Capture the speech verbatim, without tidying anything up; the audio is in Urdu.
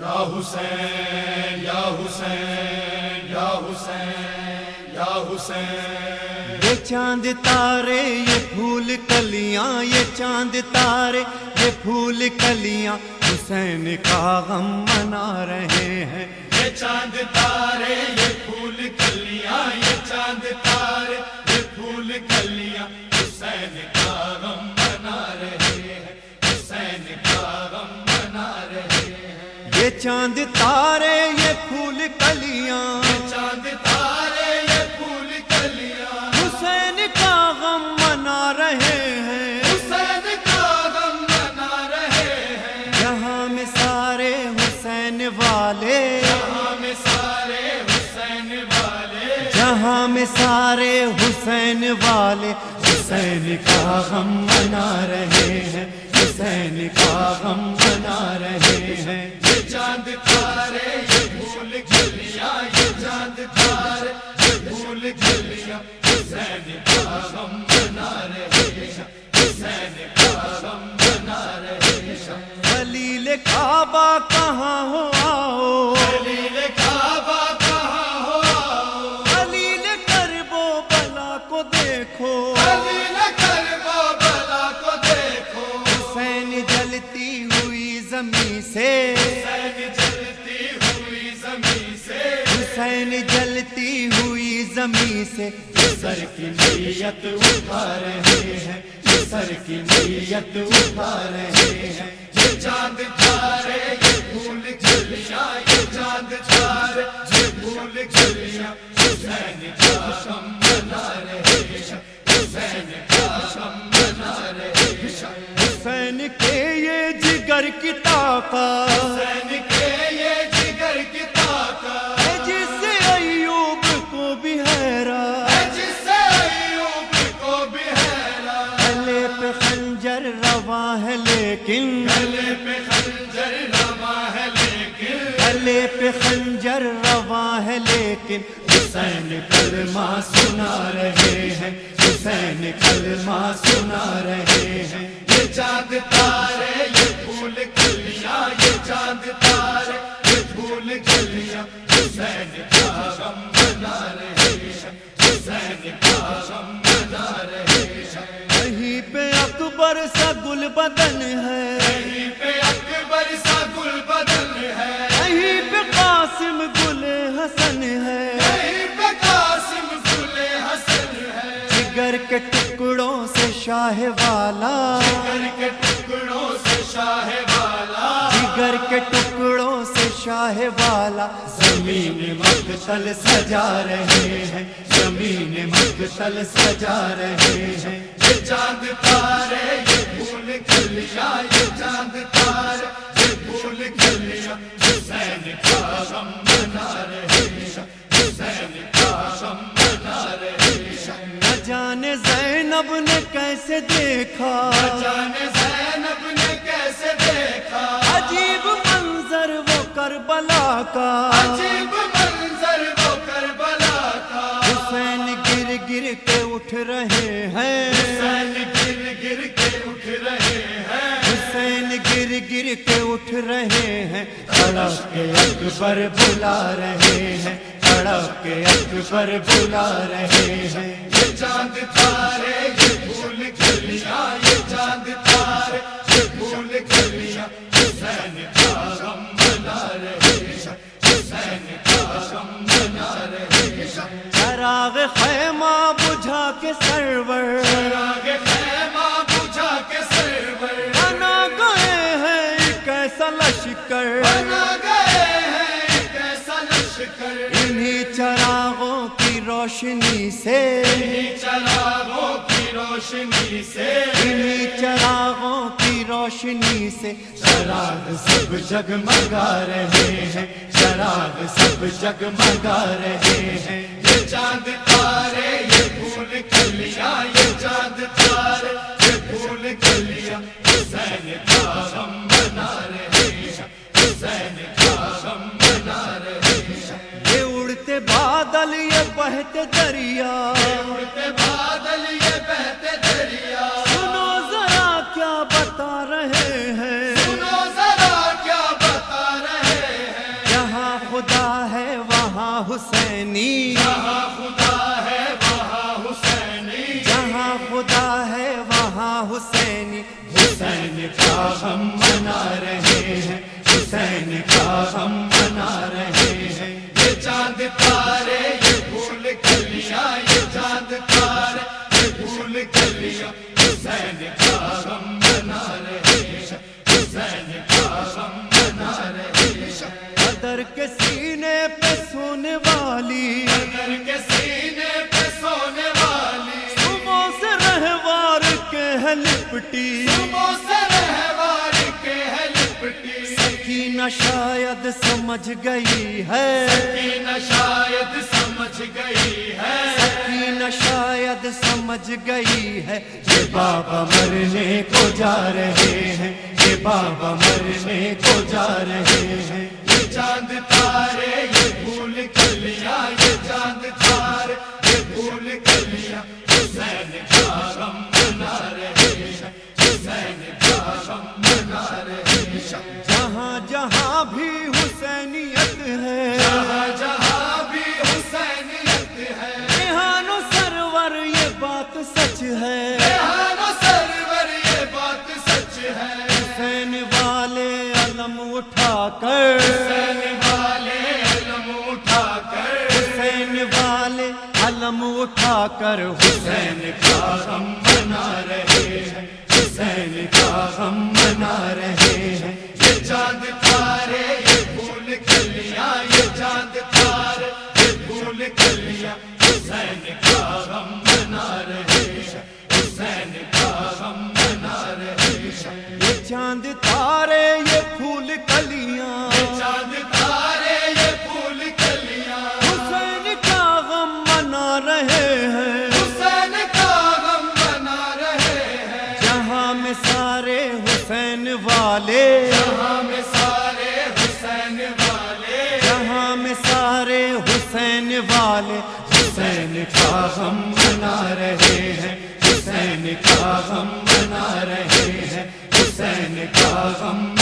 یا حسین یا حسین یا حسین یا حسین. یہ چاند تارے یہ پھول کلیاں، یہ چاند تارے یہ پھول کلیاں حسین کا غم منا رہے ہیں. یہ چاند تارے یہ پھول کلیاں، یہ چاند تارے یہ پھول کلیاں حسین کا غم منا رہے ہیں، حسین کا غم منا رہے ہیں. یہ چاند تارے یہ پھول کلیاں، چاند تارے یہ پھول کلیاں حسین کا غم منا رہے ہیں. حسین کا غم منا رہے ہیں. جہاں میں سارے حسین والے، جہاں میں سارے حسین والے، جہاں میں سارے حسین والے حسین کا غم منا رہے ہیں، حسین کا غم منا رہے ہیں. یہ چاند تارے یہ پھول کلیاں، یہ چاند تارے یہ پھول کلیاں حسین کا غم منا رہے ہیں، حسین کا غم منا رہے ہیں. خلیل کعبہ کہاں ہو آؤ، خلیل کعبہ کہاں ہو آؤ، خلیل کرب و بلا کو دیکھو، خلیل کرب و بلا کو دیکھو. حسین جلتی ہوئی زمین سے، حسین جلتی ہوئی زمین سے، حسین جلتی ہوئی زمین سے سر کی نیت اٹھا رہے ہیں، سر کی نیت اٹھا رہے ہیں. یہ چاند تارے یہ پھول کلیاں، یہ چاند تارے یہ پھول کلیاں حسین کا غم منا رہے ہیں، حسین کا غم منا رہے ہیں. حسین کے یہ جگر کی طاقت حسین کے یہ جگر کی طاقت ہے جس سے ایوب کو بھی حیران، ہے جس سے ایوب کو بھی حیران. گلے پہ خنجر رواں ہے لیکن، گلے پہ خنجر رواں ہے لیکن، گلے پہ خنجر رواں ہے لیکن حسین کلمہ سنا رہے ہیں، حسین کلمہ سنا رہے ہیں. یہ چاند تارے یہ پھول کلیاں، یہ چاند تارے یہ پھول کلیاں حسین کا غم منا رہے ہیں، حسین کا غم منا رہے ہیں. کہیں پہ اکبر سا گل بدن ہے، کہیں پہ اکبر سا گل بدن ہے، کہیں پہ قاسم گل حسن ہے، کہیں پہ قاسم گل حسن ہے. جگر کے ٹکڑوں سے شاہ والا، جگر کے ٹکڑوں سے شاہ والا، جگر کے ٹکڑوں سے شاہ والا زمین مقتل سجا رہے ہیں، زمین مقتل سجا رہے ہیں. یہ چاند تارے یہ پھول کلیاں، یہ چاند تارے یہ پھول کلیاں حسین کا غم منا رہے ہیں، حسین کا غم منا رہے ہیں. نہ جانے زینب نے کیسے دیکھا، جانے زینب نے کیسے دیکھا، عجیب منظر وہ کربلا کا، عجیب منظر وہ کربلا کا. حسین گر گر کے اٹھ رہے ہیں، حسین گر گر کے اٹھ رہے ہیں، حسین گر گر کے اٹھ رہے ہیں. تڑپ کے اکبر بلا رہے ہیں، تڑپ کے اکبر بلا رہے ہیں. یہ چاند تارے یہ پھول کلیاں، یہ چاند تارے یہ پھول کلیاں حسین کا غم منا رہے ہیں، حسین کا غم منا رہے ہیں. چراغ خیمہ بجھا کے سرور چراغ خیمہ بجھا کے سرور بنا گئے ہیں ایک ایسا لشکر، بنا گئے ہیں ایک ایسا لشکر. انہی چراغوں کی روشنی سے، انہی چراغوں کی روشنی سے، انہی چراغوں کی روشنی سے چراغ سب جگمگا رہے ہیں، چراغ سب جگمگا رہے ہیں. یہ چاند تارے یہ پھول کلیاں، یہ چاند تارے یہ پھول کلیاں حسین کا غم منا رہے ہیں، حسین کا غم منا رہے ہیں. یہ اڑتے بادل یہ بہتے دریا، اڑتے بادل یہ بہتے دریا، سنو ذرا کیا بتا رہے ہیں، سنو ذرا کیا بتا رہے حسینی، جہاں خدا ہے وہاں حسینی، جہاں خدا ہے وہاں حسینی، حسین کا ہم منا رہے ہیں، حسین کا ہم منا رہے ہیں۔ یہ چاند تارے یہ پھول کلیاں، یہ چاند تارے یہ پھول کلیاں، حسین کا ہم منا رہے ہیں، حسین کا ہم منا رہے ہیں۔ قدر کے سینے پہ سونے والی، قدر کے سینے پہ سونے والی، صبح سے رہوار کے ہے لپٹی، صبح سے رہوار کے ہے لپٹی، سکینہ شاید سمجھ گئی ہے، سکینہ شاید سمجھ گئی ہے، سکینہ شاید سمجھ گئی ہے، یہ بابا مرنے کو جا رہے ہیں، یہ بابا مرنے کو جا رہے ہیں۔ یہ چاند تارے یہ پھول کلیاں، یہ چاند تارے یہ پھول کلیاں، حسین کا غم منا رہے ہیں، حسین کا غم منا رہے ہیں۔ جہاں جہاں بھی حسینیت ہے، جہاں جہاں بھی حسینیت ہے، ریحان و سرور یہ بات سچ ہے، ریحان و سرور یہ بات سچ ہے، حسین والے علم اٹھا کر، حسین والے علم اٹھا کر، حسین والے علم اٹھا کر، حسین کا غم منا رہے ہیں، حسین کا غم منا رہے ہیں۔ یہ چاند تارے یہ پھول کلیاں، یہ چاند تارے یہ پھول کلیاں، حسین کا غم منا رہے ہیں، حسین کا غم منا رہے ہیں۔ یہ چاند تارے یہ پھول کلیاں، یہ چاند تارے یہ پھول کلیاں، حسین کا غم منا رہے ہیں، حسین کا غم منا رہے ہیں۔ جہاں میں سارے حسین والے، جہاں میں سارے حسین والے، جہاں میں سارے حسین والے، حسین کا غم منا رہے ہیں، حسین کا غم منا رہے ہیں، حسین کا غم